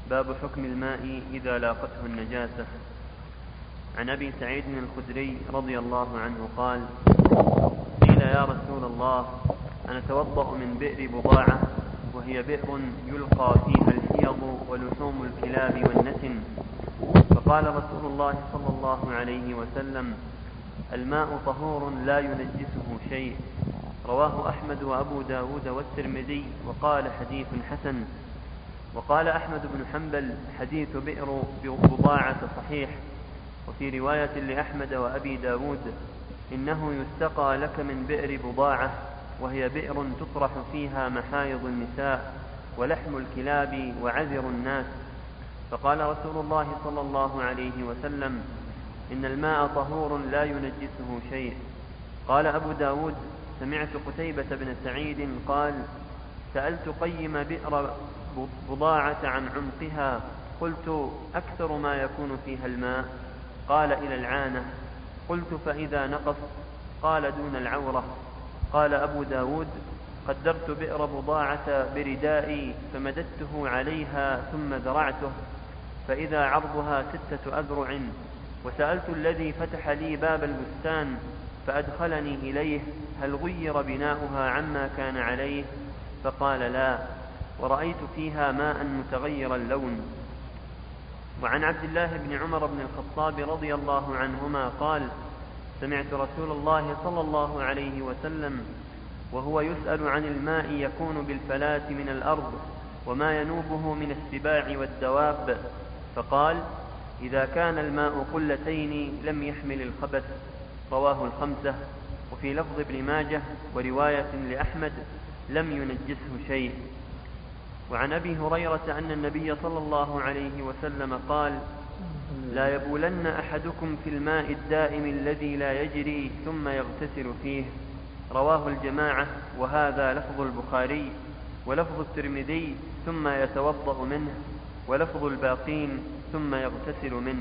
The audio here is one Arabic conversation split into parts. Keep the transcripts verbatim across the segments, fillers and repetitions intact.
باب حكم الماء إذا لاقته النجاسة. عن أبي سعيد الخدري رضي الله عنه قال: قيل يا رسول الله أنا أتوضأ من بئر بضاعة وهي بئر يلقى فيها الحيض ولحوم الكلاب والنتن، فقال رسول الله صلى الله عليه وسلم: الماء طهور لا ينجسه شيء. رواه أحمد وأبو داود والترمذي وقال حديث حسن. وقال أحمد بن حنبل: حديث بئر بضاعة صحيح. وفي رواية لأحمد وأبي داود: إنه يستقى لك من بئر بضاعة وهي بئر تطرح فيها محايض النساء ولحم الكلاب وعذر الناس. فقال رسول الله صلى الله عليه وسلم: إن الماء طهور لا ينجسه شيء. قال أبو داود: سمعت قتيبة بن سعيد قال: سألت قيم بئر بضاعة عن عمقها، قلت: أكثر ما يكون فيها الماء؟ قال: إلى العانة. قلت: فإذا نقص؟ قال: دون العورة. قال أبو داود: قدرت بئر بضاعة بردائي فمددته عليها ثم ذرعته فإذا عرضها ستة أذرع، وسألت الذي فتح لي باب البستان فأدخلني إليه: هل غير بناؤها عما كان عليه؟ فقال: لا، ورأيت فيها ماء متغير اللون. وعن عبد الله بن عمر بن الخطاب رضي الله عنهما قال: سمعت رسول الله صلى الله عليه وسلم وهو يسأل عن الماء يكون بالفلاة من الأرض وما ينوبه من السباع والدواب، فقال: إذا كان الماء قلتين لم يحمل الخبث. رواه الخمسة. وفي لفظ ابن ماجه ورواية لأحمد: لم ينجسه شيء. وعن أبي هريرة أن النبي صلى الله عليه وسلم قال: لا يبولن أحدكم في الماء الدائم الذي لا يجري ثم يغتسل فيه. رواه الجماعة، وهذا لفظ البخاري. ولفظ الترمذي: ثم يتوضأ منه. ولفظ الباقين: ثم يغتسل منه.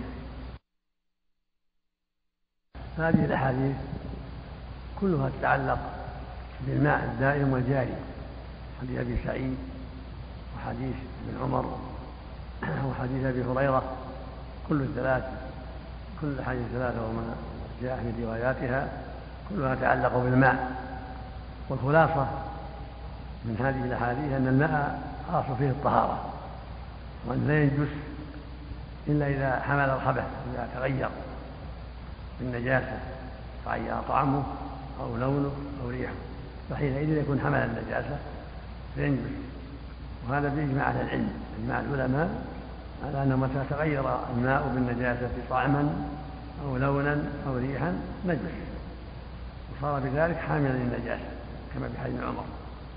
هذه الأحاديث كلها تتعلق بالماء الدائم والجاري، حديث أبي سعيد وحديث ابن عمر وحديث أبي هريرة، كل الثلاث كل الحديث الثلاثة وما جاء في رواياتها كلها تتعلق بالماء. والخلاصة من هذه الأحاديث أن الماء أصل فيه الطهارة، وأن لا ينجس إلا إذا حمل الخبث، إذا تغير بالنجاسة، تغير طعمه أو لونه أو ريحه، فحينئذ يكون حمل النجاسة فينجس. وهذا بإجماع أهل العلم، إجماع العلماء على أنه متى تغير الماء بالنجاسة طعما أو لونا أو ريحا نجس، وصار بذلك حاملا للنجاسة كما في حديث عمر.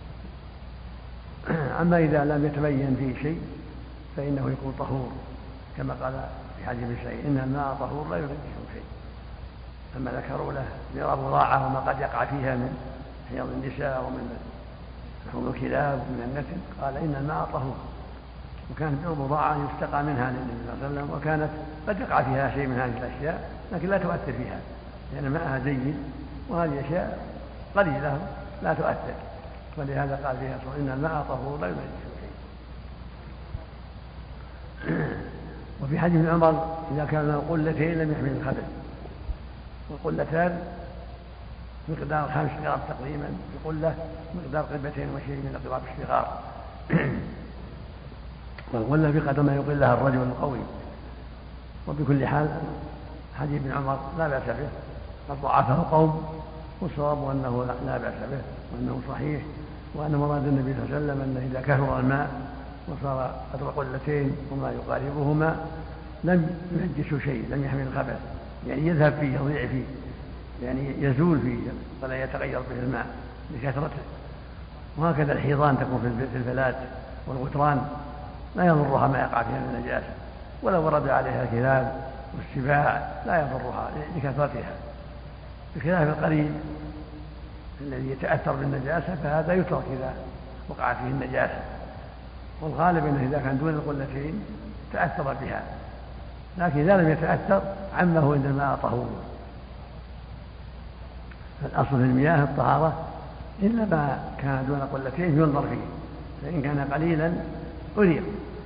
أما إذا لم يتبين فيه شيء فإنه يكون طهور، كما قال في حديث ابن سعيد: إن الماء طهور لا ينجسه شيء. أما ذكروا له بئر بضاعة وما قد يقع فيها من حيض النساء ومن لحوم الكلاب ومن النتن، قال: إن الماء طهور. وكانت بئر بضاعة يستقى منها للنبي صلى الله عليه وسلم، وكانت قد يقع فيها شيء من هذه الأشياء لكن لا تؤثر فيها لأن يعني ماءها جيد، وهذه أشياء قليلة لا تؤثر، ولهذا قال فيها إن الماء طهور لا ينجسه شيء. وفي حديث ابن عمر: إذا كان قلتين لم يحمل الخبث. والقلتان مقدار خمس غرام تقريبا، القلة مقدار قربتين وشيء من الأقراب الصغار، والقلة بقدر ما يقلها الرجل القوي. وبكل حال حديث ابن عمر لا بأس به، قد ضعفه قوم، والصواب أنه لا بأس به وأنه صحيح، وأن مراد النبي صلى الله عليه وسلم أنه إذا كثر الماء وصار قدر قلتين وما يقاربهما لم ينجس شيء، لم يحمل الخبث، يعني يذهب فيه، يضيع فيه، يعني يزول فيه ولا يتغير به الماء لكثرته. وهكذا الحيضان تكون في الفلات والغتران لا يضرها ما يقع فيها من النجاسة، ولو ورد عليها الكلاب والسباع لا يضرها لكثرتها، بخلاف القليل الذي يتأثر بالنجاسة فهذا يترك إذا وقع فيه النجاسة. والغالب أنه إذا كان دون القلتين تأثر بها، لكن إذا لم يتأثر عمه إن الماء طهور. فالأصل في المياه الطهارة إلا ما كان دون قلتين ينظر فيه، فإن كان قليلا أريق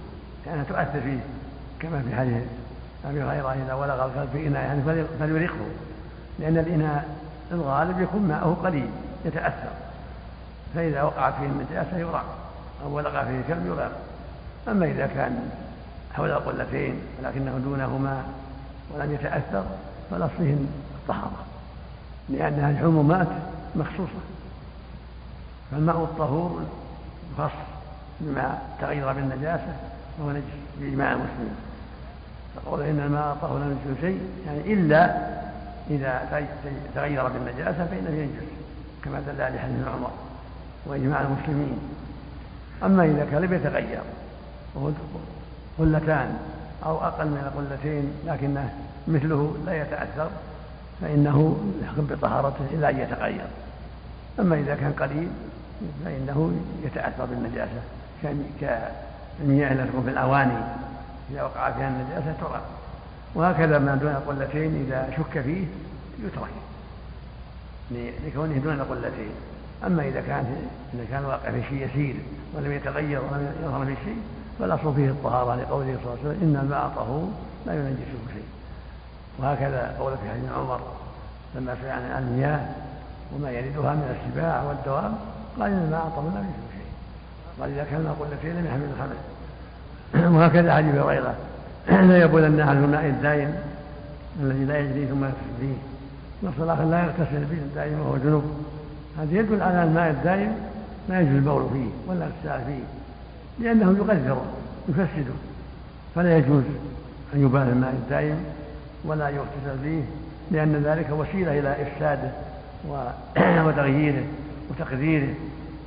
لأنها تؤثر فيه، كما في حديث أبي هريرة إذا ولغ الكلب في إناء يعني فليرقه، لأن الإناء الغالب يكون ماءه قليل يتأثر، فإذا وقعت فيه النجاسة يراق أو ولغ فيه الكلب يراق. أما إذا كان حول القلتين ولكنه دونهما ولم يتأثر فالأصل فيه الطهارة، لأنها الحمومات مخصوصة، فالماء الطهور يخص بما تغير بالنجاسة وهو نجس بإجماع المسلمين. فقول إن الماء طهور لا ينجس شيء يعني إلا إذا تغير بالنجاسة فإنه ينجس، كما دل عليه حديث عمر وإجماع المسلمين. أما إذا كان لم يتغير وهو قلتان أو أقل من القلتين لكنه مثله لا يتأثر فإنه يحكم بطهارته إلا أن يتغير. أما إذا كان قليل فإنه يتأثر بالنجاسة كالمياه التي تكون في الأواني إذا وقع فيها النجاسة ترى، وهكذا ما دون القلتين إذا شك فيه يترك لكونه دون القلتين. أما إذا كان إذا كان واقع في شيء يسير ولم يتغير ولم يظهر في شيء فالأصل فيه الطهارة، لقوله صلى الله عليه وسلم إن الماء طهور لا ينجسه شيء. وهكذا قول في حديث عمر لما سئل عن المياه وما يردها من السباع والدواب قال إن الماء طهور لا ينجسه شيء، قال إذا كان القلتين لم يحمل الخبث. وهكذا حديث هريرة لا يبولن أحد الماء الدائم الذي لا يجري ثم يغتسل فيه، نص الآخر لا يغتسل فيه الدائم وهو جنوب. هذا يدل على الماء الدائم لا يجوز البول فيه ولا الاغتسال فيه لأنه يقذره يفسده، فلا يجوز أن يبال الماء الدائم ولا يغتسل فيه لأن ذلك وسيلة إلى إفساده وتغييره وتقذيره،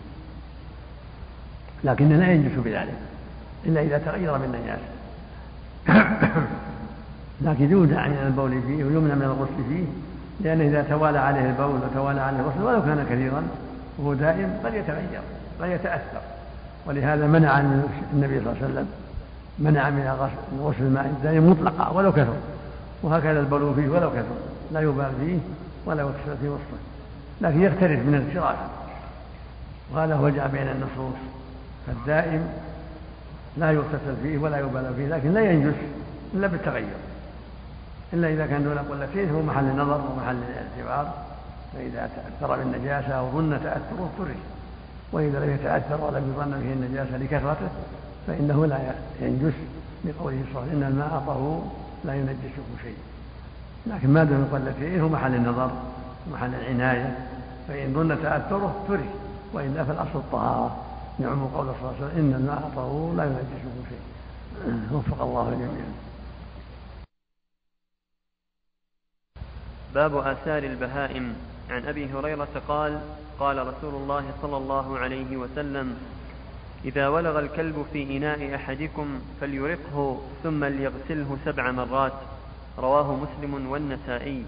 لكن لا ينجس بذلك إلا إذا تغير بالنجاسة. لكن يودع من البول فيه ويمنع من الغسل فيه، لأنه إذا توالى عليه البول وتوالى عليه الغسل ولو كان كثيرا وهو دائم قد يتغير قد يتأثر. ولهذا منع النبي صلى الله عليه وسلم منع من غسل الماء الدائم مطلقا ولو كثر، وهكذا البول فيه ولو كثر لا يبال فيه ولا يغتسل في وسطه، لكن يختلف من الاغتراف، وهذا هو جاء بين النصوص. فالدائم لا يغتسل فيه ولا يبال فيه لكن لا ينجس إلا بالتغير، إلا إذا كان دون قلتين هو محل النظر ومحل الاعتبار، فإذا تأثر بالنجاسة أو ظن تأثره ترك، وإذا لم يتأثر ولم يظن به النجاسة لكثرته فإنه لا ينجس، لقوله صلى الله عليه وسلم إن الماء طهور لا ينجسه شيء. لكن ما دون قلتين هو محل النظر ومحل العناية، فإن ظن تأثره ترك، وإلا فالأصل الطهارة، نعم قول صلى الله عليه وسلم إن الماء طهور لا ينجسه شيء. وفق الله جميعا. باب آثار البهائم. عن أبي هريرة قال قال رسول الله صلى الله عليه وسلم إذا ولغ الكلب في إناء أحدكم فليرقه ثم ليغسله سبع مرات، رواه مسلم والنسائي.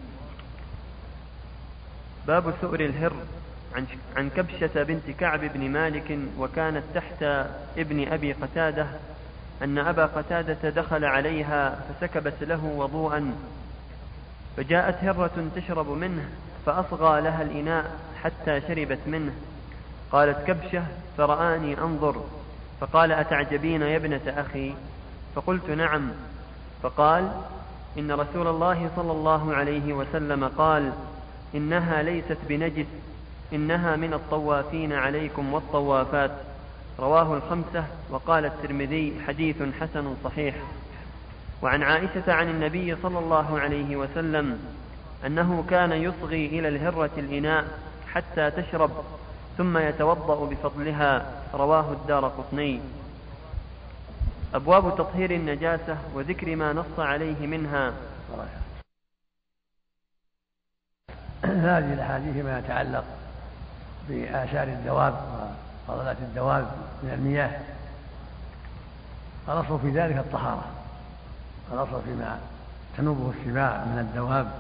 باب سؤر الهر. عن كبشة بنت كعب بن مالك وكانت تحت ابن أبي قتادة أن أبا قتادة دخل عليها فسكبت له وضوءا، فجاءت هرة تشرب منه فأصغى لها الإناء حتى شربت منه. قالت كبشة فرآني أنظر فقال أتعجبين يا ابنة أخي؟ فقلت نعم. فقال إن رسول الله صلى الله عليه وسلم قال إنها ليست بنجس إنها من الطوافين عليكم والطوافات، رواه الخمسة. وقال الترمذي حديث حسن صحيح. وعن عائشة عن النبي صلى الله عليه وسلم أنه كان يصغي إلى الهرة الإناء حتى تشرب ثم يتوضأ بفضلها، رواه الدارقطني. أبواب تطهير النجاسة وذكر ما نص عليه منها. هذه الأحاديث ما يتعلق بآثار الدواب وفضلات الدواب من المياه، الأصل في ذلك الطهارة، الأصل فيما تنوبه السباع من الدواب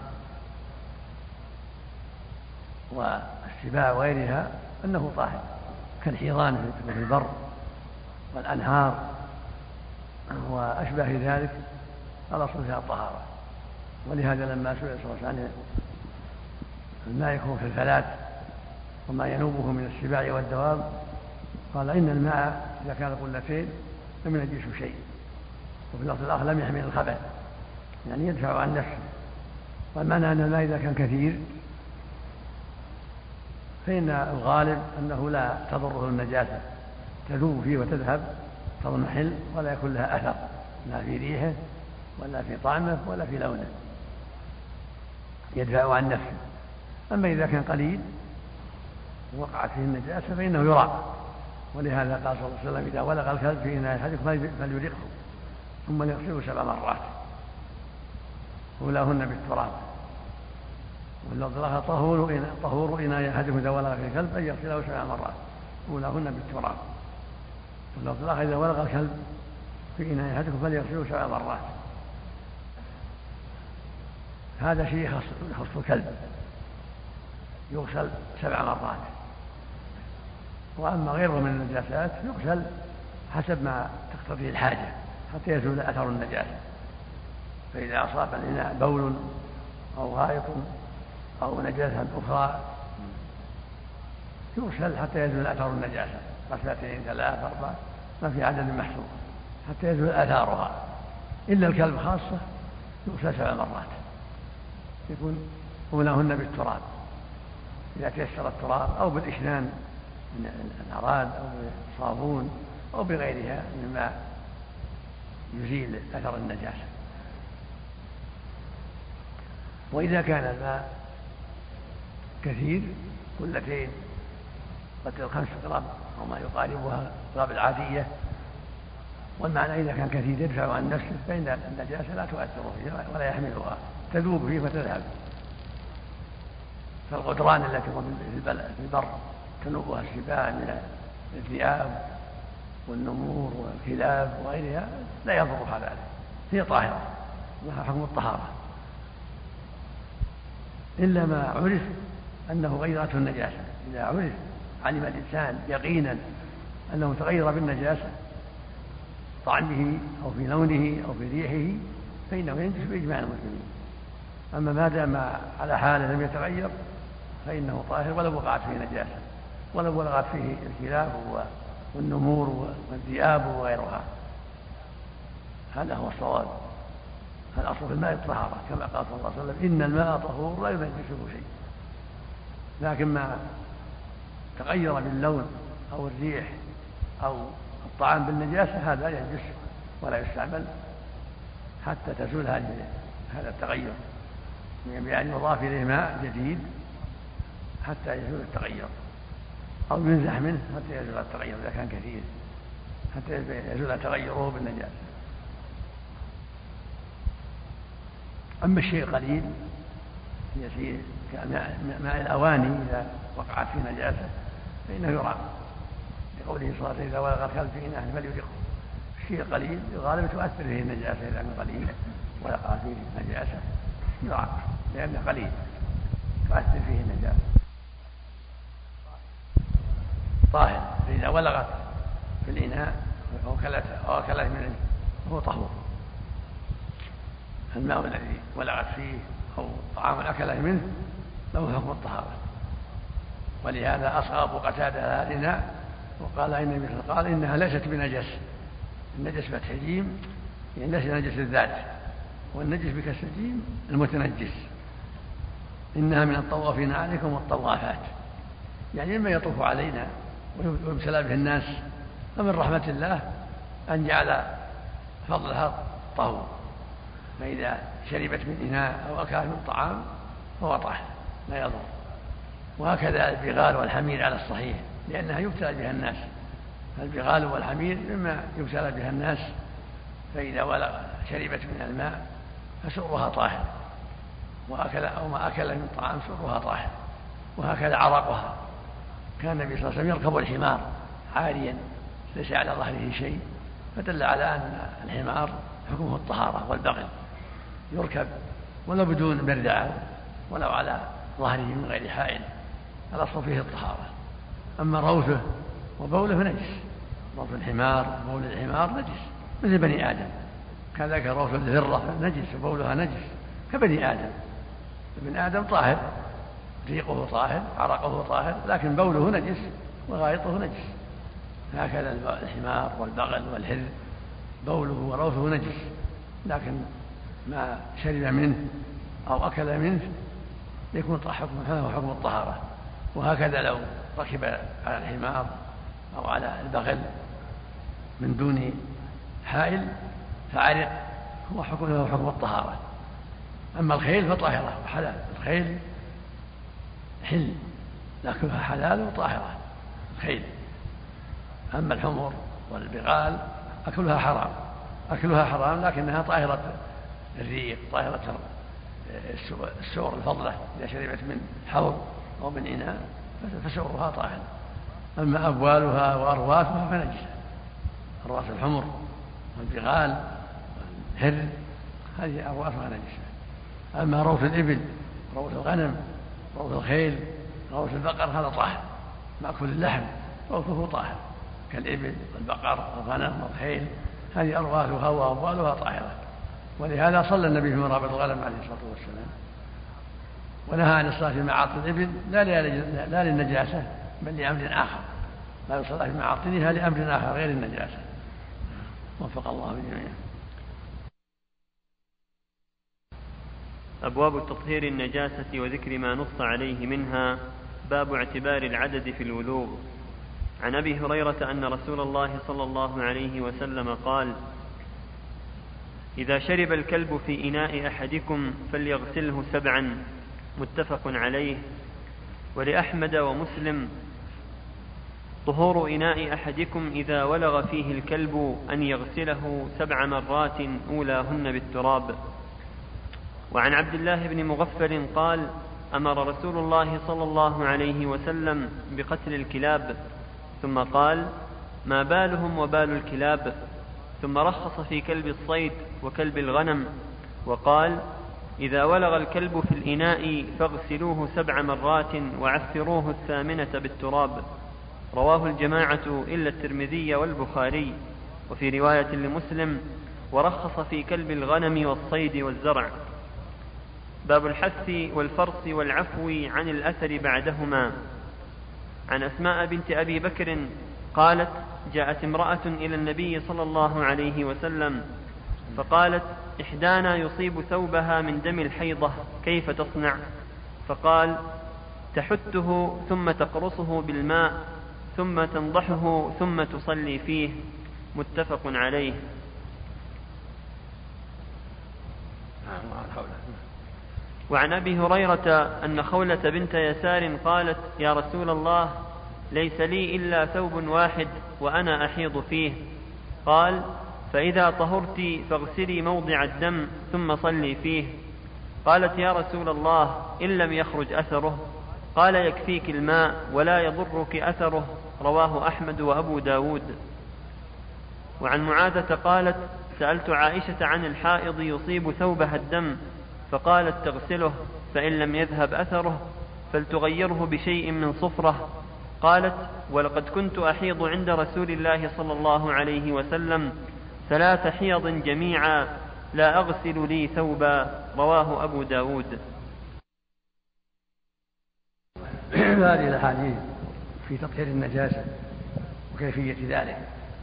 والسباع وغيرها أنه طاهر، كالحيضان في البر والأنهار وأشبه ذلك، الأصل فيها الطهارة. ولهذا لما سئل صلى الله عليه وسلم الماء يكون في الفلات وما ينوبه من السباع والدواب قال إن الماء إذا كان قلتين لم ينجس شيء، وفي اللفظ الآخر لم يحمل الخبث، يعني يدفع عن نفسه. والمعنى أن الماء إذا كان كثير فإن الغالب أنه لا تضره النجاسة، تذوب فيه وتذهب تضمحل ولا يكون لها أثر لا في ريحه ولا في طعمه ولا في لونه، يدفع عن نفسه. أما إذا كان قليل وقعت فيه النجاسة فإنه يراق، ولهذا قال صلى الله عليه وسلم إذا ولغ الكلب في إناء أحدكم فليرقه ثم يغسله سبع مرات أولاهن بالتراب، واللفظ الآخر طهور طهور إناء أحدكم إذا ولغ في الكلب أن يغسله سبع مرات أولاهن بالتراب، واللفظ الآخر إذا ولغ الكلب في إناء أحدكم فليغسله سبع مرات. هذا شيء يخص الكلب يغسل سبع مرات، وأما غيره من النجاسات يغسل حسب ما تقتضيه الحاجة حتى يزول أثر النجاسة. فإذا أصاب الإناء بول أو غائط أو نجاسة أخرى يغسل حتى يزول أثر النجاسة، غسلتين ثلاث أربع ما في عدد محصور حتى يزول أثارها. إلا الكلب خاصة يغسل سبع مرات، يكون أولاهن بالتراب إذا تيسر التراب أو بالإشنان من الأراد أو بالصابون أو بغيرها مما يزيل أثر النجاسة. وإذا كان الماء كثير قلتين قد خمس غرام أو ما يقاربها غراب العادية، والمعنى إذا كان كثير يدفع عن نفسه فإن النجاسة لا تؤثر فيه ولا يحملها، تذوب فيه وتذهب. فالغدران التي تكون في البر تنوبها السباع من الذئاب والنمور والكلاب وغيرها لا يضرها ذلك، هي طاهرة لها حكم الطهارة، إلا ما عرف أنه غيرته النجاسة. إذا عرف علم الإنسان يقينا أنه تغير بالنجاسة طعمه أو في لونه أو في ريحه فإنه ينجس بإجماع المسلمين. أما ما دام على حاله لم يتغير فإنه طاهر ولو وقعت فيه نجاسة، ولو ولغت فيه الكلاب والنمور والذئاب وغيرها. هذا هو الصواب. الأصل في الماء الطهارة كما قال صلى الله عليه وسلم إن الماء طهور لا ينجسه شيء، لكن ما تغير باللون أو الريح أو الطعام بالنجاسة هذا ينجس ولا يستعمل حتى تزول هذا التغير، يعني يضاف إليه ماء جديد حتى يزول التغير أو ينزح منه حتى يزول التغير إذا كان كثير حتى يزول تغيره بالنجاسة. أما الشيء قليل يسير كماء الأواني إذا وقعت فيه نجاسة فإنه يراق، لقوله صلى الله عليه وسلم إذا ولغ الكلب في إناء فليرقه. الشيء قليل غالبا تؤثر فيه النجاسة، إذا كان قليل وقع فيه نجاسة يراق لأنه قليل تؤثر فيه النجاسة. طاهر فإذا ولغت في الإناء أو أكلت منه فهو طهور. الماء الذي ولغت فيه أو طعام أكله منه له حكم الطهارة، ولهذا أصغى أبو قتادة هذا الإناء وقال إن النبي قال إنها ليست بنجس، النجس فتح الجيم يعني ليس نجس الذات، والنجس بكسر الجيم المتنجس. إنها من الطوافين عليكم والطوافات، يعني مما يطوف علينا ويبتلى به الناس، فمن رحمة الله أن جعل فضلها طهور، فإذا شربت من إناء أو أكلت من طعام فهو طاهر لا يضر. وهكذا البغال والحمير على الصحيح لأنها يبتلى بها الناس، البغال والحمير مما يبتلى بها الناس، فإذا شربت من الماء فسرها طاهر، وأكل أو ما أكل من طعام سرها طاهر. وهكذا عرقها، كان النبي صلى الله عليه وسلم يركب الحمار عاريا ليس على ظهره شيء، فدل على أن الحمار حكمه الطهارة والبغل، يركب ولو بدون مردعة ولو على ظهره من غير حائل، الأصل فيه الطهارة. أما روثه وبوله فنجس، روث الحمار وبول الحمار نجس مثل بني آدم، كذلك روث الذرة نجس وبولها نجس كبني آدم. ابن آدم طاهر، ريقه طاهر، عرقه طاهر، لكن بوله نجس وغائطه نجس. هكذا الحمار والبغل والحر بوله وروثه نجس، لكن ما شرب منه أو أكل منه يكون حكمه حكم الطهارة. وهكذا لو ركب على الحمار أو على البغل من دون حائل فعرق هو حكمه حكم الطهارة. أما الخيل فطاهرة وحلال، الخيل حل لكنها حلال وطاهرة الخيل. أما الحمر والبغال أكلها حرام، أكلها حرام لكنها طاهرة الريق، طاهرة السور الفضلة إذا شربت من حوض أو من إناء فسورها طاهر. أما أبوالها وأرواسها فنجسة، أرواس الحمر والبغال والهر هذه أرواسها نجسة. أما روث الإبل، روث الغنم، روث الخيل، روث البقر هذا طاهر، مأكل اللحم روثه طاهر كالإبل والبقر والغنم والخيل، هذه أرواسها وأبوالها طاهرة. ولهذا صلى النبي في مرابط الغنم عليه الصلاة والسلام، ونهى عن الصلاة في معاطن الإبل لا للنجاسة بل لأمر آخر، لا يصلى في معاطنها لأمر آخر غير النجاسة. وفق الله جميعا. أبواب تطهير النجاسة وذكر ما نص عليه منها. باب اعتبار العدد في الولوغ. عن أبي هريرة أن رسول الله صلى الله عليه وسلم قال: إذا شرب الكلب في إناء أحدكم فليغسله سبعا. متفق عليه. ولأحمد ومسلم: طهور إناء أحدكم إذا ولغ فيه الكلب أن يغسله سبع مرات أولاهن بالتراب. وعن عبد الله بن مغفل قال: أمر رسول الله صلى الله عليه وسلم بقتل الكلاب، ثم قال: ما بالهم وبال الكلاب؟ ثم رخص في كلب الصيد وكلب الغنم، وقال: إذا ولغ الكلب في الإناء فاغسلوه سبع مرات وعفروه الثامنة بالتراب. رواه الجماعة إلا الترمذي والبخاري. وفي رواية لمسلم: ورخص في كلب الغنم والصيد والزرع. باب الحث والفرص والعفو عن الأثر بعدهما. عن أسماء بنت أبي بكر قالت: جاءت امرأة إلى النبي صلى الله عليه وسلم فقالت: إحدانا يصيب ثوبها من دم الحيضة، كيف تصنع؟ فقال: تحته ثم تقرصه بالماء ثم تنضحه ثم تصلي فيه. متفق عليه. وعن أبي هريرة أن خولة بنت يسار قالت: يا رسول الله، ليس لي إلا ثوب واحد وأنا أحيض فيه. قال: فإذا طهرت فاغسلي موضع الدم ثم صلي فيه. قالت: يا رسول الله، إن لم يخرج أثره؟ قال: يكفيك الماء ولا يضرك أثره. رواه أحمد وأبو داود. وعن معاذة قالت: سألت عائشة عن الحائض يصيب ثوبها الدم، فقالت: تغسله، فإن لم يذهب أثره فلتغيره بشيء من صفرة. قالت: ولقد كنت أحيض عند رسول الله صلى الله عليه وسلم ثلاث حيض جميعا لا أغسل لي ثوبا. رواه أبو داود. هذه الأحاديث في تطهير النجاسة وكيفية ذلك.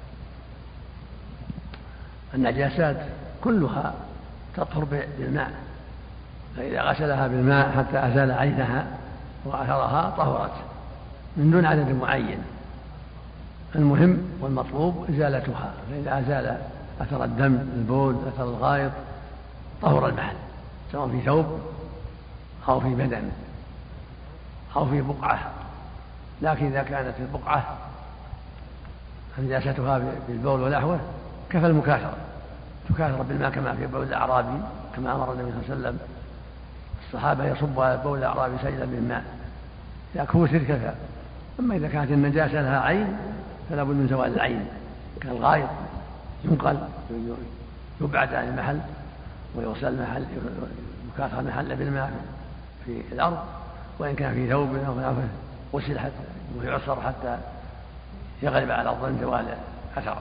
النجاسات كلها تطهر بالماء، فإذا غسلها بالماء حتى أزال عينها وأثرها طهرت من دون عدد معين. المهم والمطلوب إزالتها، فإذا أزال أثر الدم، البول، أثر الغائط، طهر المحل، سواء في ثوب أو في بدن أو في بقعة. لكن إذا كانت البقعة نجاستها بالبول ونحوه كفى المكاثرة، تكاثر بالماء كما في بول الأعرابي، كما أمر النبي صلى الله عليه وسلم الصحابة يصب على بول الأعرابي سيلا بالماء، إذا كوثر كفى. أما إذا كانت النجاسة لها عين فلا بد من زوال العين، كالغائط ينقل يبعد عن المحل ويغسل المحل، يكاثر المحل بالماء في الأرض، وإن كان في ثوب أو نحوه غسل حتى ويعصر حتى يغلب على الظن زوال أثره.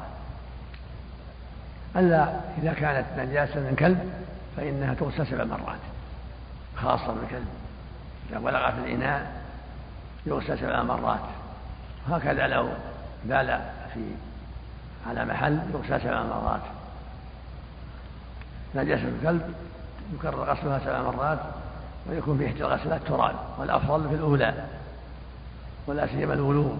ألا إذا كانت نجاسة من كلب فإنها تغسل سبع مرات، خاصة من الكلب إذا ولغ في الإناء يغسل سبع مرات. هكذا لو بال في على محل يغسل سبع مرات، نجاسة الكلب يكرر غسلها سبع مرات، ويكون في إحدى الغسلات تراب، والأفضل في الأولى ولا سيما الولوغ.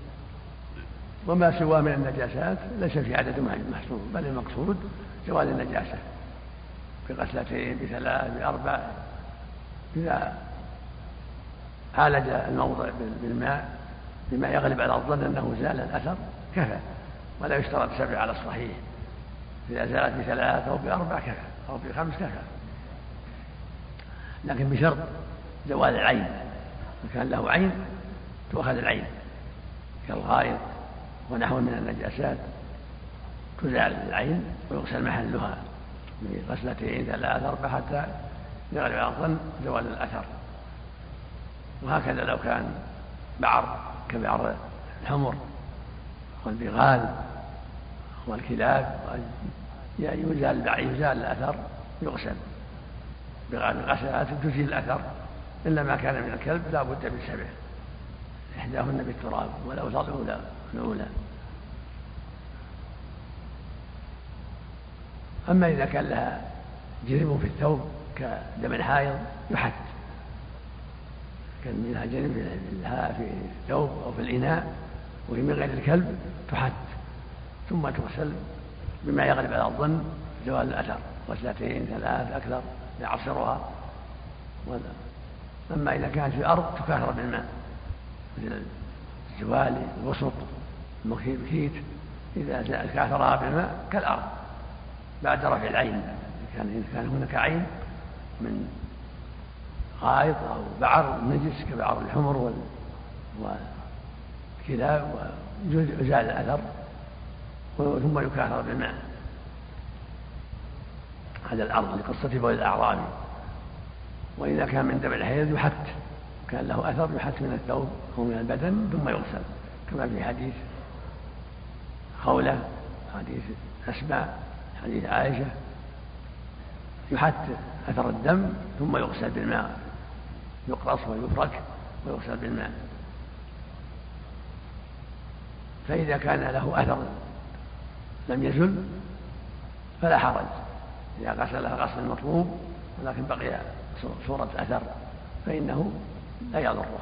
وما سوى من النجاسات ليس في عدد محصور، بل المقصود زوال النجاسة بغسلتين بثلاث بأربع، إذا عالج الموضع بالماء بما يغلب على الظن أنه زال الأثر كفى، ولا يشترط سبع على الصحيح. إذا زالت بثلاث أو بأربع كفى، أو بخمس كفى، لكن بشرط زوال العين. إن كان له عين تؤخذ العين كالغائط ونحو من النجاسات، تزال العين ويغسل محلها بغسلتين ثلاث أربع حتى يغلب على الظن زوال الأثر. وهكذا لو كان بعر كبعر الحمر والبغال والكلاب يزال يزال الأثر يغسل بغسلات تزيل الأثر، إلا ما كان من الكلب لا بد من سبع، إحداهن بالتراب والأوسط الأولى الأولى. أما إذا كان لها جرم في الثوب كدم الحائض يحت، كان لها جرم في الثوب أو في الإناء وهي من غير الكلب تحت، ثم تغسل بما يغلب على الظن زوال الأثر، غسلتين ثلاث أكثر يعصرها. أما إذا كانت في الأرض تكاثر بالماء مثل الزوالي الوسط المكيت، إذا كاثرها بالماء كالأرض بعد رفع العين. إذا كان هناك عين من غائط أو بعر نجس كبعر الحمر والكلاب ويزال الأثر ثم يكاثر بالماء. هذا الأرض لقصة بول الأعرابي. وإذا كان من دم الحيض يحت، كان له أثر يحت من الثوب أو من البدن ثم يغسل، كما في حديث خولة، حديث أسماء، حديث عائشة، يحت أثر الدم ثم يغسل بالماء، يقرص ويفرك ويغسل بالماء. فإذا كان له أثر لم يزل فلا حرج إذا غسلها غسل المطلوب، ولكن بقي صورة أثر فإنه لا يضره،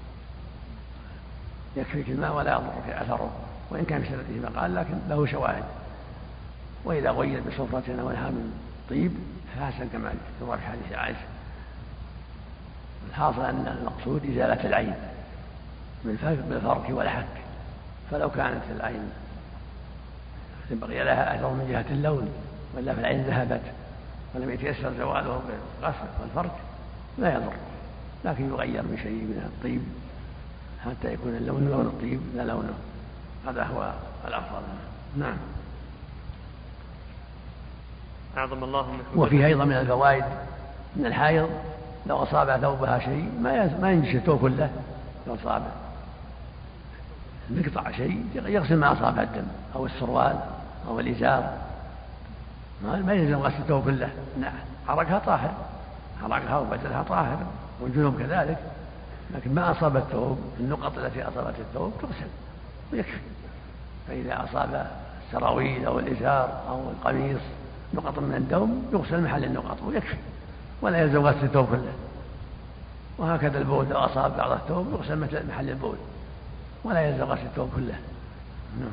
يكفيك الماء ولا يضرك أثره، وإن كان في سنته مقال لكن له شواهد. وإذا غير بصفرة أو نحو من طيب فحسن كما يروى في حديث عائشة. الحاصل أن المقصود إزالة العين بالفرك والحك، فلو كانت العين بقي لها أثر من جهة اللون ولا في العين ذهبت ولم يتيسر زواله بالغسل والفرك لا يضر، لكن يغير بشيء من الطيب حتى يكون اللون لون الطيب لا لونه، هذا هو الأفضل. نعم. أعظم الله من وفيه أيضا من الفوائد من الحائض لو أصاب ثوبها شيء ما ينجس الثوب كله، لو أصاب مقطع شيء يغسل ما أصابها الدم أو السروال أو الإزار، ما يلزم غسل الثوب كله. نعم، حركها طاهر، حركها وبدلها طاهر، والجنوب كذلك، لكن ما أصاب الثوب النقط التي أصابت الثوب تغسل ويكفي. فإذا أصاب السراويل أو الإزار أو القميص نقط من الدم يغسل محل النقط ويكفي، ولا يلزم غسل الثوب كله. وهكذا البول لو أصاب بعض الثوب يغسل محل البول ولا يلزم غسل الثوب كله. نعم.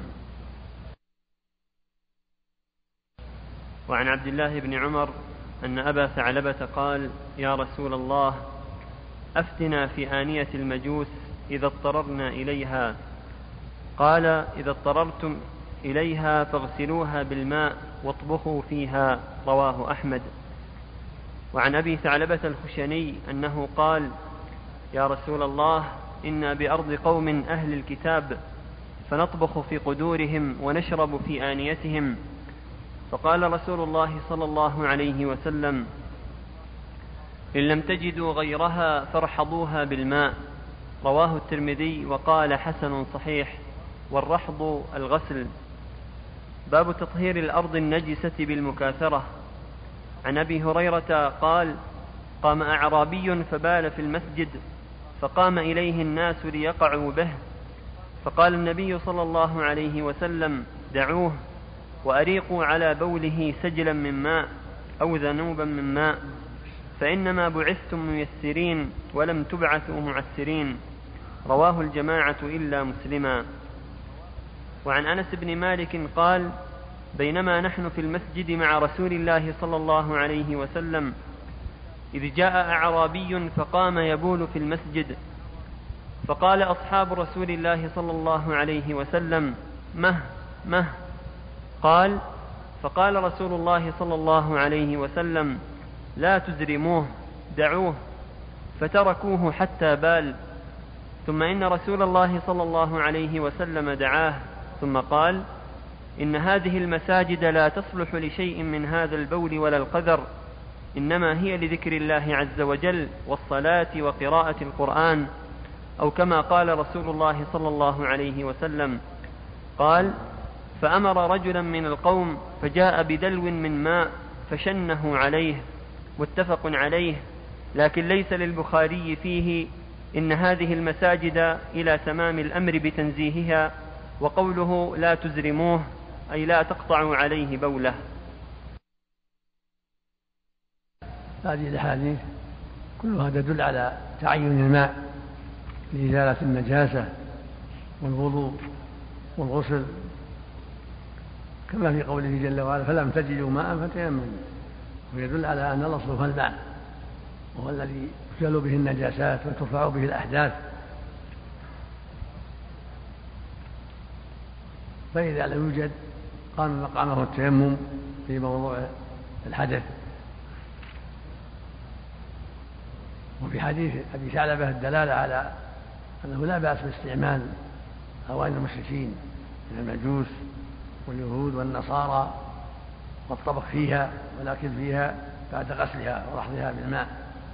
وعن عبد الله بن عمر أن أبا ثعلبة قال: يا رسول الله، أفتنا في آنية المجوس إذا اضطررنا إليها. قال: إذا اضطررتم إليها فاغسلوها بالماء واطبخوا فيها. رواه أحمد. وعن أبي ثعلبة الخشني أنه قال: يا رسول الله، إنا بأرض قوم أهل الكتاب، فنطبخ في قدورهم ونشرب في آنيتهم. فقال رسول الله صلى الله عليه وسلم: إن لم تجدوا غيرها فارحضوها بالماء. رواه الترمذي وقال: حسن صحيح. والرحض الغسل. باب تطهير الأرض النجسة بالمكاثرة. عن أبي هريرة قال: قام أعرابي فبال في المسجد، فقام إليه الناس ليقعوا به، فقال النبي صلى الله عليه وسلم: دعوه وأريقوا على بوله سجلا من ماء، أو ذنوبا من ماء، فإنما بعثتم ميسرين ولم تبعثوا معسرين. رواه الجماعة إلا مسلما. وعن أنس بن مالك قال: بينما نحن في المسجد مع رسول الله صلى الله عليه وسلم إذ جاء أعرابي فقام يبول في المسجد، فقال أصحاب رسول الله صلى الله عليه وسلم: مه مه. قال: فقال رسول الله صلى الله عليه وسلم: لا تزرموه، دعوه. فتركوه حتى بال. ثم إن رسول الله صلى الله عليه وسلم دعاه ثم قال: إن هذه المساجد لا تصلح لشيء من هذا البول ولا القذر، إنما هي لذكر الله عز وجل والصلاة وقراءة القرآن، أو كما قال رسول الله صلى الله عليه وسلم. قال: فأمر رجلا من القوم فجاء بدلو من ماء فشنه عليه. متفق عليه، لكن ليس للبخاري فيه إن هذه المساجد إلى تمام الأمر بتنزيهها، وقوله لا تزرموه أي لا تقطعوا عليه بوله. هذه الأحاديث كلها تدل على تعين الماء لإزالة النجاسة والوضوء والغسل، كما في قوله جل وعلا: فلم تجدوا ماء فتيمموا. ويدل على أن الأصل هو الماء، وهو الذي تزال به النجاسات وترفع به الأحداث. فإذا لم يوجد قام مقامه التيمم في موضوع الحدث. وفي حديث أبي ثعلبة الدلالة على أنه لا بأس باستعمال أواني المشركين من المجوس واليهود والنصارى والطبخ فيها والأكل فيها بعد غسلها ورحضها بالماء،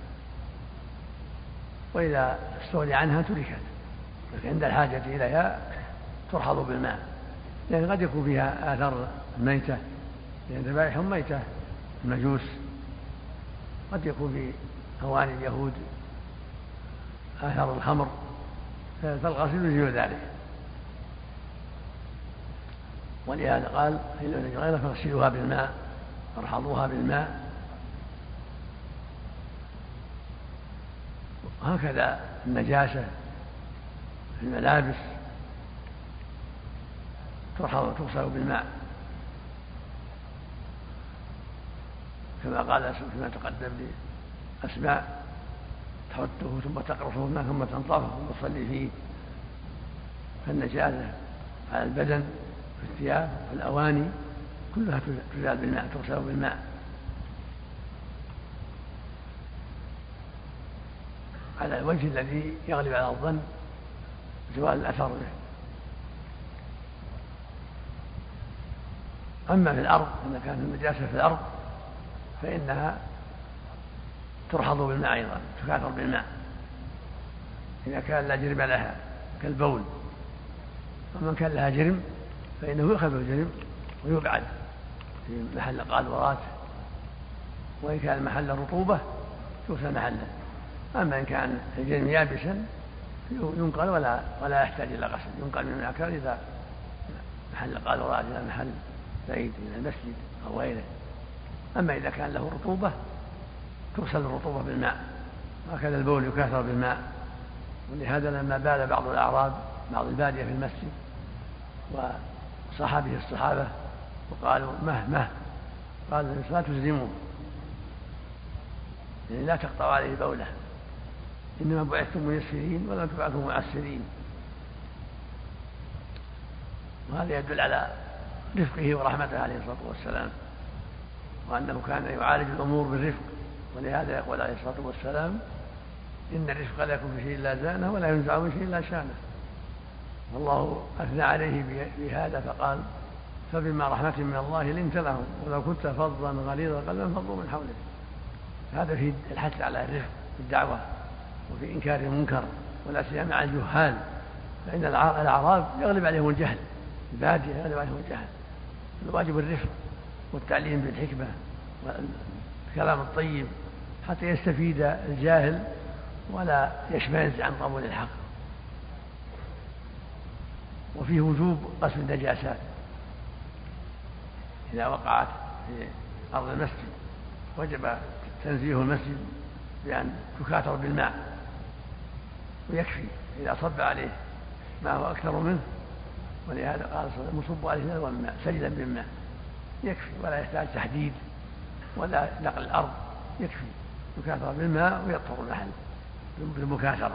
وإذا استغني عنها تركت، لكن عند الحاجة إليها ترحض بالماء، لأن قد يكون فيها آثار الميتة، لأن ذبائحهم ميتة المجوس، قد يكون في أواني اليهود آثار الخمر، فالغسل يزيل ذلك. ولهذا قال: فإن غير فاغسلوها بالماء وارحضوها بالماء. وهكذا النجاسة في الملابس ترحض تغسل بالماء، كما قال كما تقدم لأسماء: تحته ثم تقرصه الماء ثم تنظفه وتصلي فيه. فالنجاسة على البدن في الثياب والأواني كلها تزال بالماء، تغسل بالماء. على الوجه الذي يغلب على الظن زوال الأثر به. أما في الأرض، إذا كانت النجاسة في الأرض فإنها ترحض بالماء أيضا، تكاثر بالماء إذا كان لا جرم لها كالبول. ومن كان لها جرم فإنه يؤخذ الجرم ويبعد في محل قاذورات، وإن كان محل رطوبة يغسل محله. أما إن كان الجرم يابسا ينقل ولا ولا يحتاج إلى غسل، ينقل من المكان إلى محل قاذورات إلى محل بعيد إلى المسجد أو غيره. أما إذا كان له رطوبة تغسل الرطوبة بالماء، وهكذا البول يكاثر بالماء. ولهذا لما بال بعض الأعراب بعض البادية في المسجد وصاح به الصحابة وقالوا: مه مه، قال: لا تزرموه، يعني لا تقطعوا عليه بوله، إنما بعثتم ميسرين ولم تبعثوا معسرين. وهذا يدل على رفقه ورحمته عليه الصلاة والسلام، وأنه كان يعالج الأمور بالرفق. ولهذا يقول عليه الصلاة والسلام: إن الرفق لا يكون في شيء إلا زانه ولا ينزع من شيء إلا شانه. والله أثنى عليه بهذا فقال: فبما رحمة من الله لنت لهم ولو كنت فظا غليظ القلب انفضوا من حولك. هذا في الحث على الرفق في الدعوة وفي إنكار المنكر، ولا سيما مع الجهال، فإن الأعراب يغلب عليهم الجهل، البادية يغلب عليهم الجهل. الواجب الرفق والتعليم بالحكمة والكلام الطيب حتى يستفيد الجاهل ولا يشمئز عن قبول الحق. وفيه وجوب غسل النجاسات إذا وقعت في أرض المسجد، وجب تنزيه المسجد بأن تكاثر بالماء، ويكفي إذا صب عليه ما هو أكثر منه، ولهذا قال صلى الله عليه وسلم صبوا عليه نلوا من ماء سجلا بالماء، يكفي ولا يحتاج تحديد ولا نقل الأرض، يكفي يكاثر بالماء ويطهر المحل بالمكاثرة.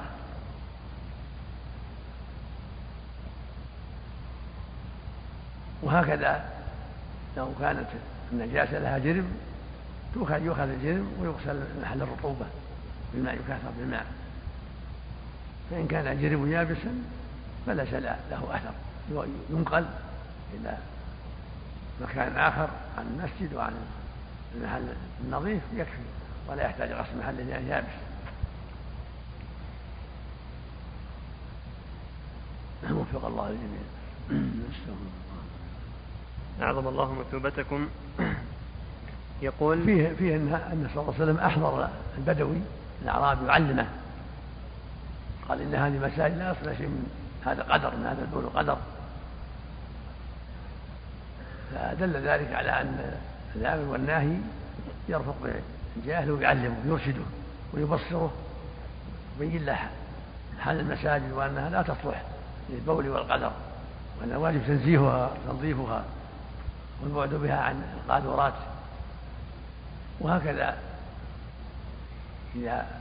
وهكذا لو كانت النجاسة لها جرم يؤخذ الجرم ويغسل محل الرطوبة بالماء، يكاثر بالماء. فإن كان الجرم يابسا فليس له أثر، ينقل إلى مكان آخر عن المسجد وعن المحل النظيف يكفي، ولا يحتاج غسل محل يابس. وفق الله الجميع. أعظم الله مثوبتكم. يقول فيه, فيه أن صلى الله عليه وسلم أحضر البدوي الأعرابي يعلمه، قال إن هذه مساجد لا يصل شيء من هذا قدر، من هذا البول قدر. فدل ذلك على أن الآمر والناهي يرفق بالجاهل ويعلمه ويرشده ويبصره ويبين له حال المساجد وأنها لا تصلح للبول والقدر، وأن واجب تنزيهها وتنظيفها والبعد بها عن القاذورات. وهكذا إذا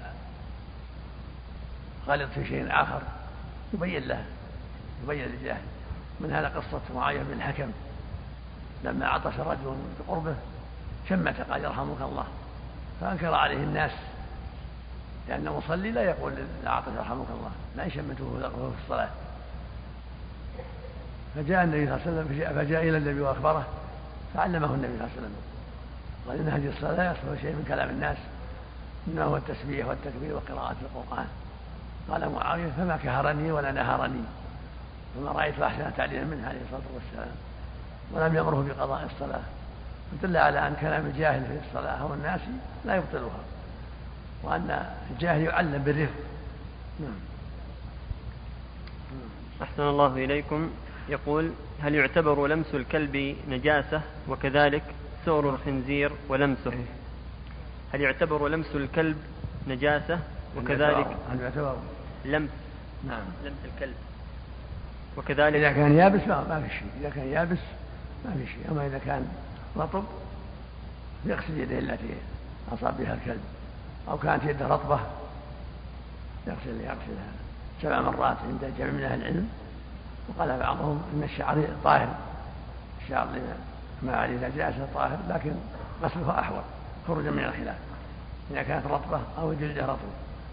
غلط في شيء آخر يبين له، يبين للجاهل. من هذا قصة معاوية بن الحكم لما عطش رجل بقربه شمت قال يرحمك الله، فأنكر عليه الناس، لأن مصلي لا يقول للعاطش يرحمك الله، لا يشمته وهو في الصلاة. فجاء النبي صلى الله عليه وسلم فجاء إلى النبي وأخبره، فعلمه النبي صلى الله عليه وسلم، قال إن هذه الصلاة لا يصلح شيء من كلام الناس، إنما هو التسبيح والتكبير وقراءة القرآن. قال معاوية فما كهرني ولا نهرني، وما رأيت أحسن تعليما منه عليه الصلاة والسلام، ولم يأمره بقضاء الصلاة. فدل على أن كلام الجاهل في الصلاة أو الناس لا يبطلها، وأن الجاهل يعلم بالرفق. نعم. أحسن الله إليكم. يقول هل يعتبر لمس الكلب نجاسة وكذلك سؤر الخنزير ولمسه؟ هل يعتبر لمس الكلب نجاسة وكذلك هل يعتبر لمس نعم لمس الكلب وكذلك إذا كان يابس ما في شيء، إذا كان يابس ما في شيء. أما إذا كان رطب يغسل يديه التي أصاب بها الكلب، أو كانت يده رطبة يغسل يغسلها سبع مرات عند جمع من أهل العلم. وقال بعضهم إن الشعر طاهر، الشعر ما عليه نجاسة طاهر، لكن غسلها أحوط خروجا من الخلاف إذا كانت رطبة أو جلده رطب.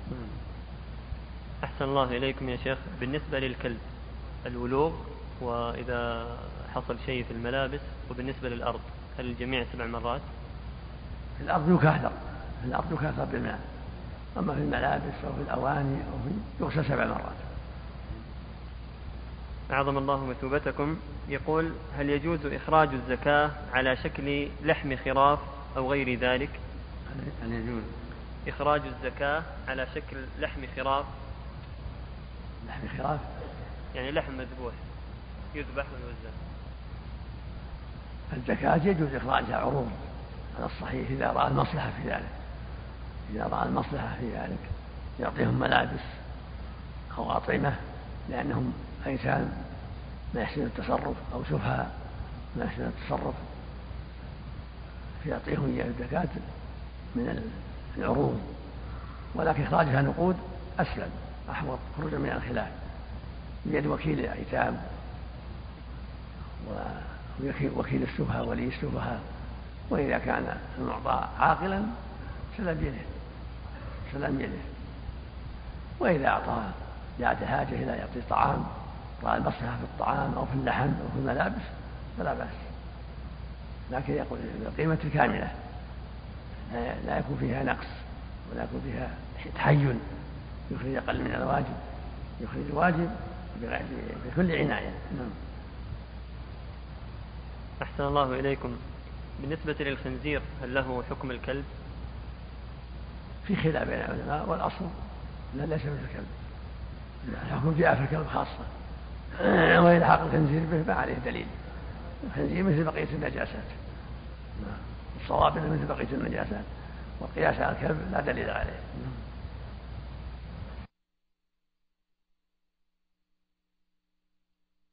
أحسن الله إليكم يا شيخ. بالنسبة للكلب الولوغ، وإذا حصل شيء في الملابس، وبالنسبة للأرض هل الجميع سبع مرات؟ في الأرض يكاثر، في الأرض يكاثر بالماء، أما في الملابس أو في الأواني أو في يغسل سبع مرات. أعظم الله مثوبتكم. يقول هل يجوز إخراج الزكاة على شكل لحم خراف أو غير ذلك؟ هل يجوز إخراج الزكاة على شكل لحم خراف؟ لحم خراف يعني لحم مذبوح يذبح ويوزع. الزكاة يجوز إخراجها عروض على الصحيح إذا رأى المصلحة في ذلك، إذا رأى المصلحة في ذلك يعطيهم ملابس أو أطعمة لأنهم أيتام ما يحسن التصرف، أو سفهاء ما يحسن التصرف، فيعطيهم إياه الزكاة من العروض. ولكن إخراجها نقود أسلم أحوط خروجا من الخلاف بيد وكيل الأيتام ووكيل السفهاء ولي السفهاء. وإذا كان المعطى عاقلا سلم يده سلم يده وإذا أعطاه جاءت حاجة إلى يعطي طعام، رأى المصلحة في الطعام أو في اللحم أو في الملابس فلا بأس، لكن يقول القيمة الكاملة لا يكون فيها نقص ولا يكون فيها تحين يخرج أقل من الواجب، يخرج الواجب بكل عناية. نعم. أحسن الله إليكم. بالنسبة للخنزير هل له حكم الكلب؟ في خلاف بين العلماء، والأصل لا ليس مثل الكلب، الحكم جاء في الكلب خاصة، وإلحاق الخنزير به ما عليه دليل، الخنزير مثل بقية النجاسات. الصواب مثل بقية النجاسات، والقياس على الكلب لا دليل عليه.